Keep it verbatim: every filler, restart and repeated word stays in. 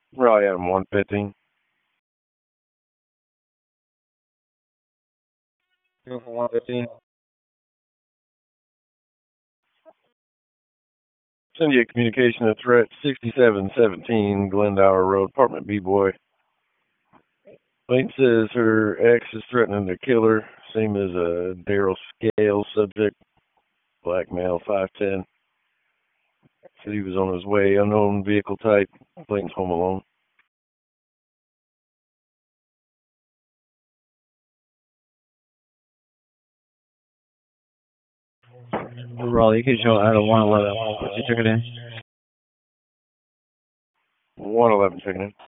Raleigh Adam one fifteen. one fifteen. Send you a communication of threat sixty-seven seventeen Glendower Road, apartment B boy. Lane says her ex is threatening to kill her. Same as a Daryl Scales subject, black male, five ten. Said he was on his way, unknown vehicle type. Clayton's home alone. Raleigh, you can show out of one eleven. What's your ticket in? one eleven checking in.